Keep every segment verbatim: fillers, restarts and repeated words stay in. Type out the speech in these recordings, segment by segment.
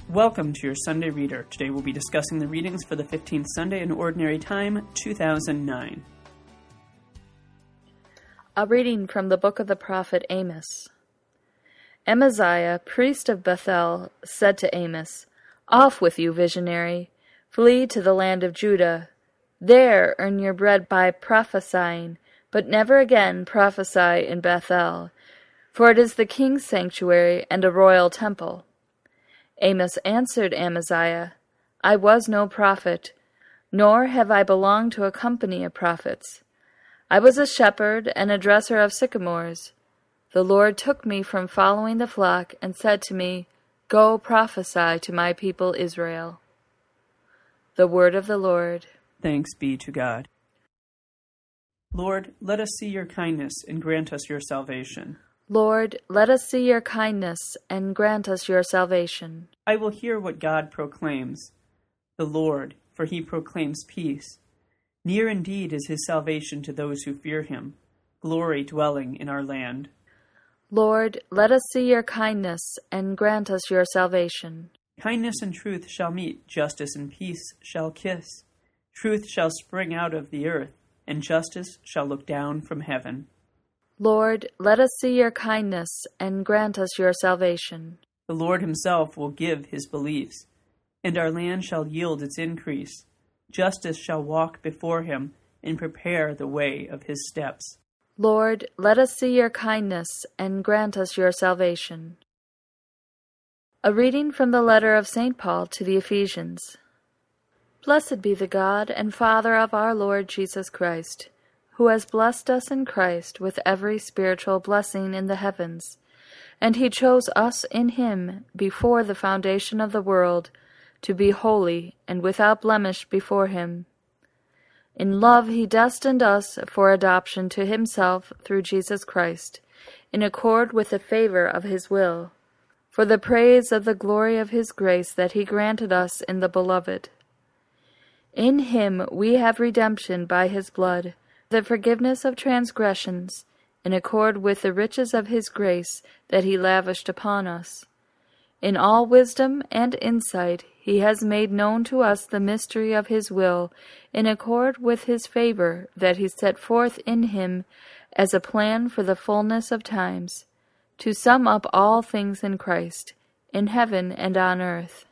Welcome to your Sunday Reader. Today we'll be discussing the readings for the fifteenth Sunday in Ordinary Time, two thousand nine. A reading from the book of the prophet Amos. Amaziah, priest of Bethel, said to Amos, "Off with you, visionary! Flee to the land of Judah. There earn your bread by prophesying, but never again prophesy in Bethel, for it is the king's sanctuary and a royal temple." Amos answered Amaziah, "I was no prophet, nor have I belonged to a company of prophets. I was a shepherd and a dresser of sycamores. The Lord took me from following the flock and said to me, 'Go prophesy to my people Israel.'" The word of the Lord. Thanks be to God. Lord, let us see your kindness and grant us your salvation. Lord, let us see your kindness and grant us your salvation. I will hear what God proclaims. The Lord, for he proclaims peace. Near indeed is his salvation to those who fear him, glory dwelling in our land. Lord, let us see your kindness and grant us your salvation. Kindness and truth shall meet, justice and peace shall kiss. Truth shall spring out of the earth, and justice shall look down from heaven. Lord, let us see your kindness and grant us your salvation. The Lord himself will give his beliefs, and our land shall yield its increase. Justice shall walk before him and prepare the way of his steps. Lord, let us see your kindness and grant us your salvation. A reading from the letter of Saint Paul to the Ephesians. Blessed be the God and Father of our Lord Jesus Christ, who has blessed us in Christ with every spiritual blessing in the heavens. And he chose us in him before the foundation of the world to be holy and without blemish before him. In love he destined us for adoption to himself through Jesus Christ, in accord with the favor of his will, for the praise of the glory of his grace that he granted us in the Beloved. In him we have redemption by his blood, the forgiveness of transgressions, in accord with the riches of his grace that he lavished upon us. In all wisdom and insight he has made known to us the mystery of his will, in accord with his favor that he set forth in him as a plan for the fullness of times, to sum up all things in Christ, in heaven and on earth.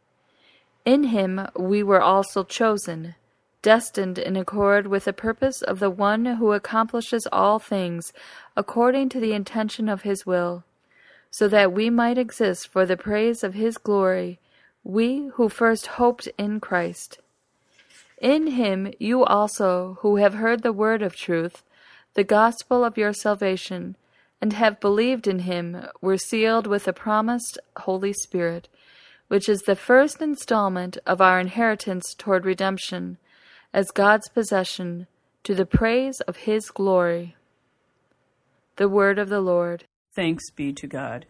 In him we were also chosen, destined in accord with the purpose of the one who accomplishes all things according to the intention of his will, so that we might exist for the praise of his glory, we who first hoped in Christ. In him you also, who have heard the word of truth, the gospel of your salvation, and have believed in him, were sealed with the promised Holy Spirit, which is the first installment of our inheritance toward redemption, as God's possession, to the praise of his glory. The word of the Lord. Thanks be to God.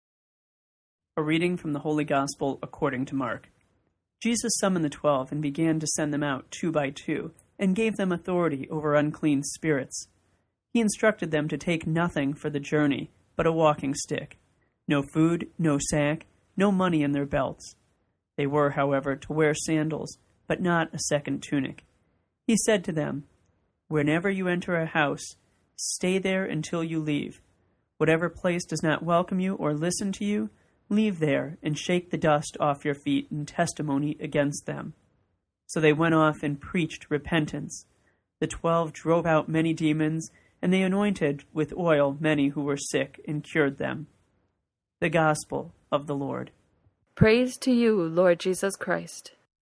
A reading from the Holy Gospel according to Mark. Jesus summoned the twelve and began to send them out two by two, and gave them authority over unclean spirits. He instructed them to take nothing for the journey but a walking stick, no food, no sack, no money in their belts. They were, however, to wear sandals, but not a second tunic. He said to them, "Whenever you enter a house, stay there until you leave. Whatever place does not welcome you or listen to you, leave there and shake the dust off your feet in testimony against them." So they went off and preached repentance. The twelve drove out many demons, and they anointed with oil many who were sick and cured them. The Gospel of the Lord. Praise to you, Lord Jesus Christ.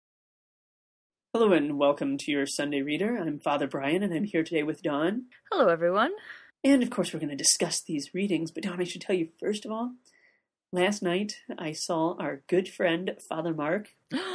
Hello and welcome to your Sunday Reader. I'm Father Brian and I'm here today with Dawn. Hello, everyone. And of course we're going to discuss these readings, but Dawn, I should tell you first of all, last night I saw our good friend Father Mark.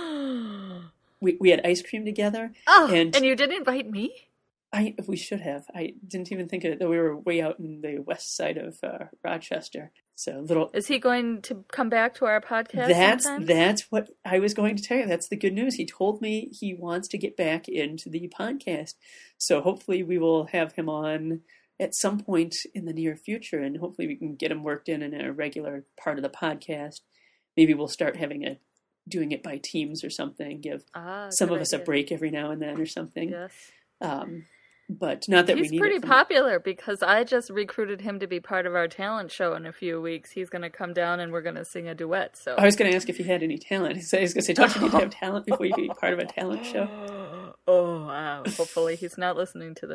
we we had ice cream together. Oh, and, and you didn't invite me? I we should have. I didn't even think of it, that we were way out in the west side of uh, Rochester. So little. Is he going to come back to our podcast? That's sometimes? that's what I was going to tell you. That's the good news. He told me he wants to get back into the podcast. So hopefully we will have him on at some point in the near future, and hopefully we can get him worked in in a regular part of the podcast. maybe we'll start having a doing it by teams or something. Give ah, some of us idea. a break every now and then or something. Yes. Um, but not that He's we need pretty it from... popular because I just recruited him to be part of our talent show in a few weeks. He's going to come down and we're going to sing a duet. So I was going to ask if he had any talent. I was going to say, don't you need to have talent before you can be part of a talent show? Oh, wow. Hopefully he's not listening to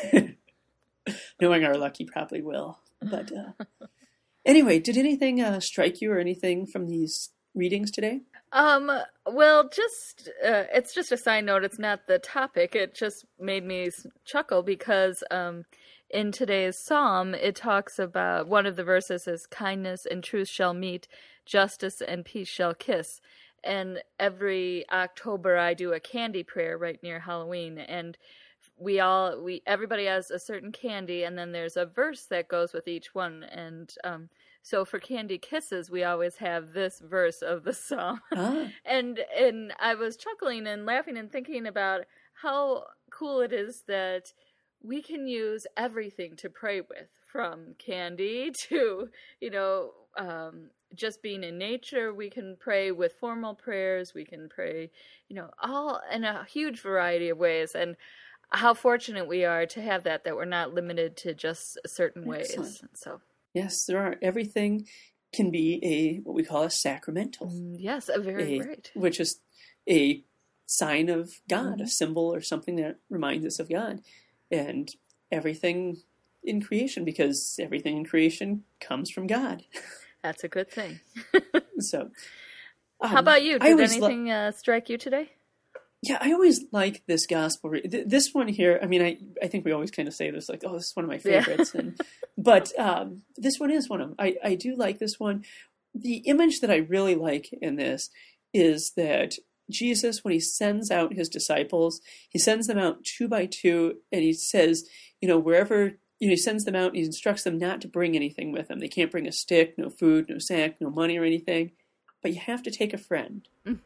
this. Knowing our luck, he probably will. But uh, anyway, did anything uh, strike you or anything from these readings today? Um, well, just, uh, it's just a side note. It's not the topic. It just made me chuckle because, um, in today's psalm, it talks about, one of the verses is, kindness and truth shall meet, justice and peace shall kiss. And every October I do a candy prayer right near Halloween, and we all, we, everybody has a certain candy, and then there's a verse that goes with each one, and, um, so for Candy Kisses, we always have this verse of the psalm. Ah. and and I was chuckling and laughing and thinking about how cool it is that we can use everything to pray with, from candy to, you know, um, just being in nature. We can pray with formal prayers. We can pray, you know, all in a huge variety of ways. And how fortunate we are to have that, that we're not limited to just certain Excellent. ways. So. Yes, there are. Everything can be a what we call a sacramental. Yes, a very a, right. Which is a sign of God, Mm-hmm. a symbol or something that reminds us of God. And everything in creation, because everything in creation comes from God. That's a good thing. So, um, how about you? I Did always anything lo- uh, strike you today? Yeah, I always like this gospel. Re- th- this one here, I mean, I, I think we always kind of say this, like, oh, this is one of my favorites. Yeah. and But um, this one is one of them. I, I do like this one. The image that I really like in this is that Jesus, when he sends out his disciples, he sends them out two by two, and he says, you know, wherever, you know, he sends them out, and he instructs them not to bring anything with them. They can't bring a stick, no food, no sack, no money or anything, but you have to take a friend.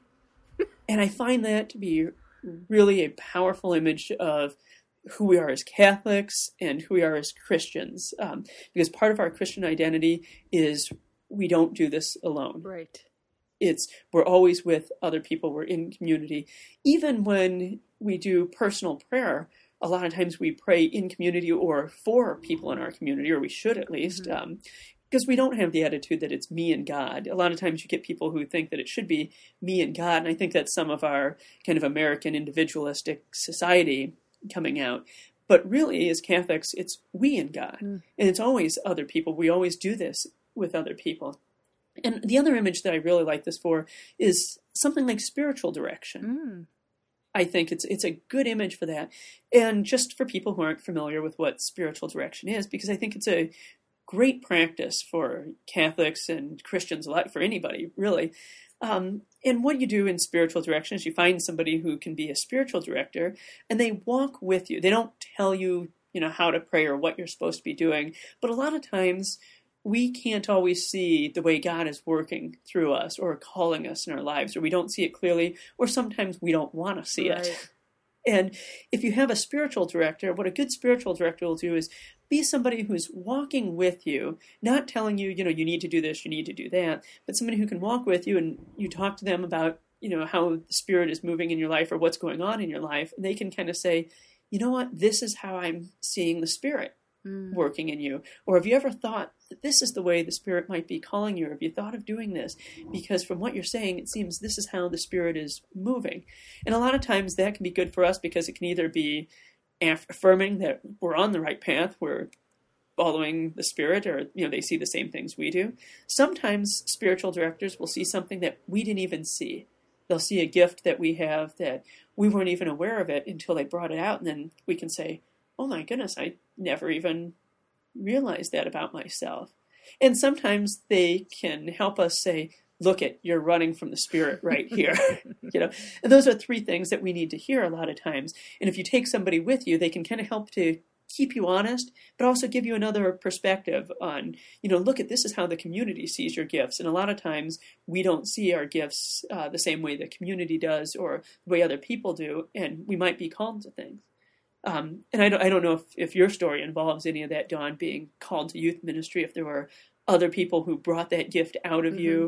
And I find that to be really a powerful image of who we are as Catholics and who we are as Christians. Um, because part of our Christian identity is we don't do this alone. Right. It's we're always with other people. We're in community. Even when we do personal prayer, a lot of times we pray in community or for people in our community, or we should at least. Mm-hmm. Um, Because we don't have the attitude that it's me and God. A lot of times you get people who think that it should be me and God, and I think that's some of our kind of American individualistic society coming out. But really, as Catholics, it's we and God. Mm. And it's always other people. We always do this with other people. And the other image that I really like this for is something like spiritual direction. Mm. I think it's it's a good image for that. And just for people who aren't familiar with what spiritual direction is, because I think it's a great practice for Catholics and Christians alike, for anybody, really. Um, and what you do in spiritual direction is you find somebody who can be a spiritual director, and they walk with you. They don't tell you, you know, how to pray or what you're supposed to be doing. But a lot of times, we can't always see the way God is working through us or calling us in our lives, or we don't see it clearly, or sometimes we don't want to see right. it. And if you have a spiritual director, what a good spiritual director will do is be somebody who's walking with you, not telling you, you know, you need to do this, you need to do that, but somebody who can walk with you and you talk to them about, you know, how the Spirit is moving in your life or what's going on in your life. And they can kind of say, you know what, this is how I'm seeing the Spirit mm. working in you. Or have you ever thought that this is the way the Spirit might be calling you? Or have you thought of doing this? Because from what you're saying, it seems this is how the Spirit is moving. And a lot of times that can be good for us because it can either be affirming that we're on the right path, we're following the Spirit, or, you know, they see the same things we do. Sometimes spiritual directors will see something that we didn't even see. They'll see a gift that we have that we weren't even aware of it until they brought it out, and then we can say, oh my goodness, I never even realized that about myself. And sometimes they can help us say, look it, you're running from the Spirit right here. You know, and those are three things that we need to hear a lot of times. And if you take somebody with you, they can kind of help to keep you honest, but also give you another perspective on, you know, look at this is how the community sees your gifts. And a lot of times we don't see our gifts uh, the same way the community does or the way other people do, and we might be called to things. Um, and I don't, I don't know if, if your story involves any of that, Dawn, being called to youth ministry, if there were other people who brought that gift out of mm-hmm. you,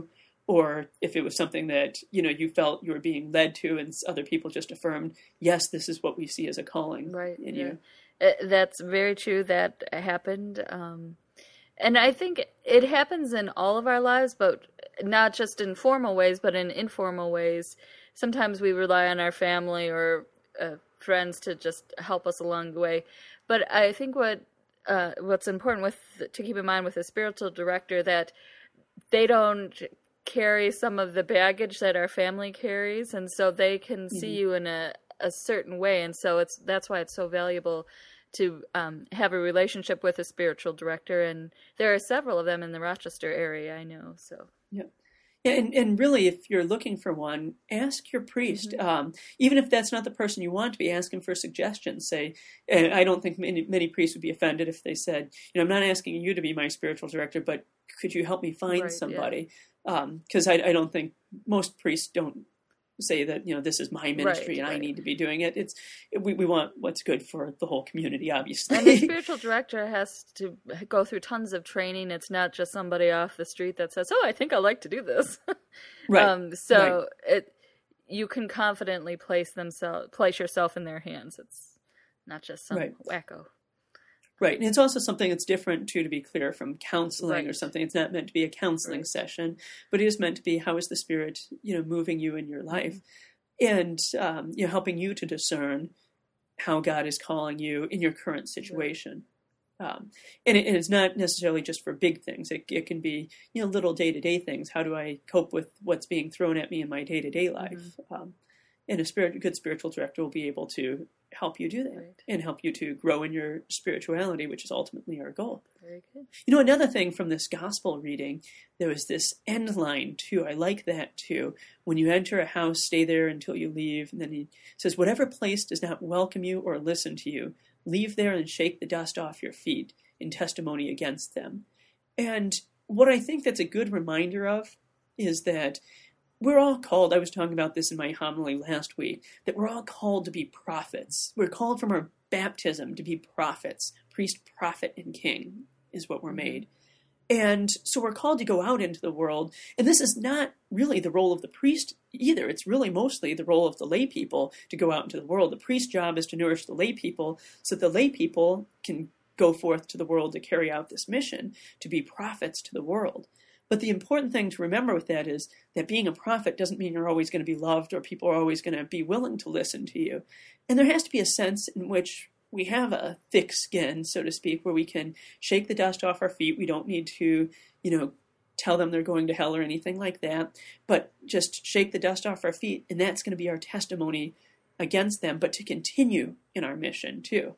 or if it was something that, you know, you felt you were being led to and other people just affirmed, yes, this is what we see as a calling right, in yeah. you. Uh, that's very true. That happened. Um, and I think it happens in all of our lives, but not just in formal ways, but in informal ways. Sometimes we rely on our family or uh, friends to just help us along the way. But I think what uh, what's important with to keep in mind with a spiritual director, that they don't carry some of the baggage that our family carries, and so they can mm-hmm. see you in a, a certain way. And so it's that's why it's so valuable to um, have a relationship with a spiritual director. And there are several of them in the Rochester area, I know. So yeah. Yeah, and, and really, if you're looking for one, ask your priest. Mm-hmm. Um, even if that's not the person you want to be, ask him for suggestions. Say, and I don't think many, many priests would be offended if they said, you know, I'm not asking you to be my spiritual director, but could you help me find right, somebody? Because yeah. um, I, I don't think most priests don't say that, you know, this is my ministry right, and right. I need to be doing it. It's we, we want what's good for the whole community, obviously. And the spiritual director has to go through tons of training. It's not just somebody off the street that says, oh, I think I like to do this. Right. Um, so right. it you can confidently place themselves place yourself in their hands. It's not just some right. wacko. Right. And it's also something that's different, too, to be clear, from counseling right. or something. It's not meant to be a counseling right. session, but it is meant to be, how is the Spirit, you know, moving you in your life and, um, you know, helping you to discern how God is calling you in your current situation. Right. Um, and, it, and it's not necessarily just for big things. It, it can be, you know, little day-to-day things. How do I cope with what's being thrown at me in my day-to-day life? Mm-hmm. Um, and a spirit, a good spiritual director will be able to help you do that right. and help you to grow in your spirituality, which is ultimately our goal. Very good. You know, another thing from this gospel reading, there was this end line too. I like that too. When you enter a house, stay there until you leave. And then he says, whatever place does not welcome you or listen to you, leave there and shake the dust off your feet in testimony against them. And what I think that's a good reminder of is that we're all called, I was talking about this in my homily last week, that we're all called to be prophets. We're called from our baptism to be prophets. Priest, prophet, and king is what we're made. And so we're called to go out into the world. And this is not really the role of the priest either. It's really mostly the role of the lay people to go out into the world. The priest's job is to nourish the lay people so the lay people can go forth to the world to carry out this mission, to be prophets to the world. But the important thing to remember with that is that being a prophet doesn't mean you're always going to be loved or people are always going to be willing to listen to you. And there has to be a sense in which we have a thick skin, so to speak, where we can shake the dust off our feet. We don't need to, you know, tell them they're going to hell or anything like that, but just shake the dust off our feet. And that's going to be our testimony against them, but to continue in our mission too.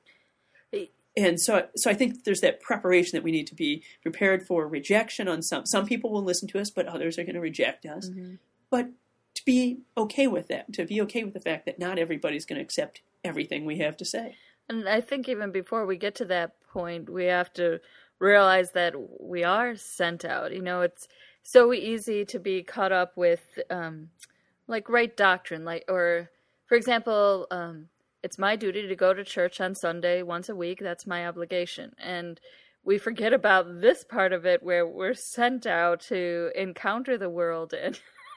And so, so I think there's that preparation that we need to be prepared for rejection on some. Some people will listen to us, but others are going to reject us. Mm-hmm. But to be okay with that, to be okay with the fact that not everybody's going to accept everything we have to say. And I think even before we get to that point, we have to realize that we are sent out. You know, it's so easy to be caught up with, um, like, right doctrine, like, or, for example, um, it's my duty to go to church on Sunday once a week. That's my obligation. And we forget about this part of it where we're sent out to encounter the world. And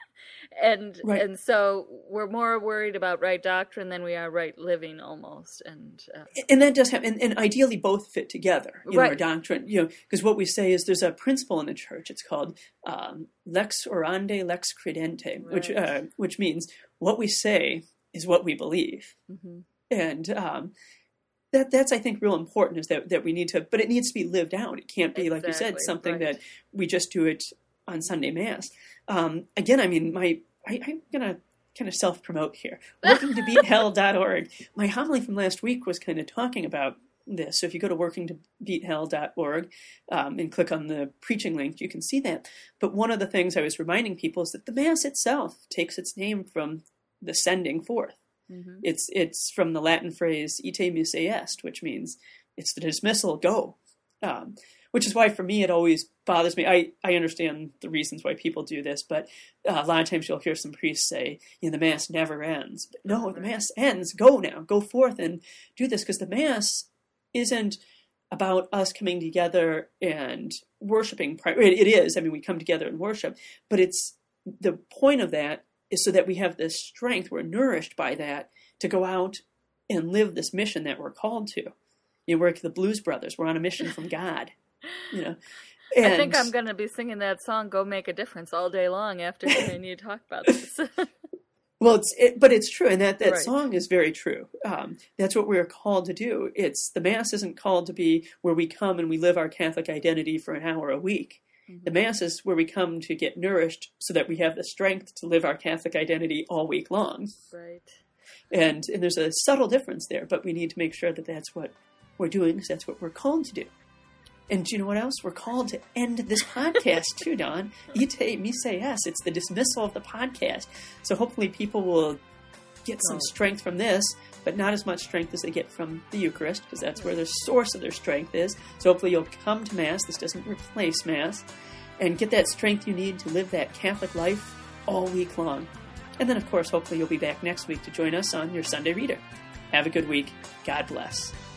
and right. and so we're more worried about right doctrine than we are right living almost. And uh, and that does happen. And, and ideally both fit together, you right. know, our doctrine, you know, because what we say is there's a principle in the church. It's called um, lex orandi, lex credente, right. which uh, which means what we say is what we believe. Mm-hmm. And um, that that's, I think, real important is that, that we need to, but it needs to be lived out. It can't be, exactly. like you said, something right. that we just do it on Sunday Mass. Um, again, I mean, my I, I'm going to kind of self-promote here. working to beat hell dot org. My homily from last week was kind of talking about this. So if you go to working to beat hell dot org um, and click on the preaching link, you can see that. But one of the things I was reminding people is that the Mass itself takes its name from the sending forth. Mm-hmm. It's it's from the Latin phrase "ite missa est," which means it's the dismissal, go. Um, which is why, for me, it always bothers me. I, I understand the reasons why people do this, but uh, a lot of times you'll hear some priests say, you know, the Mass never ends. But no, the Mass ends. Go now. Go forth and do this, because the Mass isn't about us coming together and worshiping. It, it is. I mean, we come together and worship, but it's the point of that is so that we have this strength, we're nourished by that, to go out and live this mission that we're called to. You know, we're like the Blues Brothers. We're on a mission from God. You know, and I think I'm going to be singing that song, Go Make a Difference, all day long after hearing you talk about this. Well, it's it, but it's true, and that, that Right. song is very true. Um, that's what we're called to do. It's the Mass isn't called to be where we come and we live our Catholic identity for an hour a week. Mm-hmm. The Mass is where we come to get nourished so that we have the strength to live our Catholic identity all week long. Right. And and there's a subtle difference there, but we need to make sure that that's what we're doing, because that's what we're called to do. And do you know what else? We're called to end this podcast too, Dawn. Ite missa yes. It's the dismissal of the podcast. So hopefully people will get some Oh. strength from this, but not as much strength as they get from the Eucharist, because that's where the source of their strength is. So hopefully you'll come to Mass. This doesn't replace Mass. And get that strength you need to live that Catholic life all week long. And then, of course, hopefully you'll be back next week to join us on your Sunday Reader. Have a good week. God bless.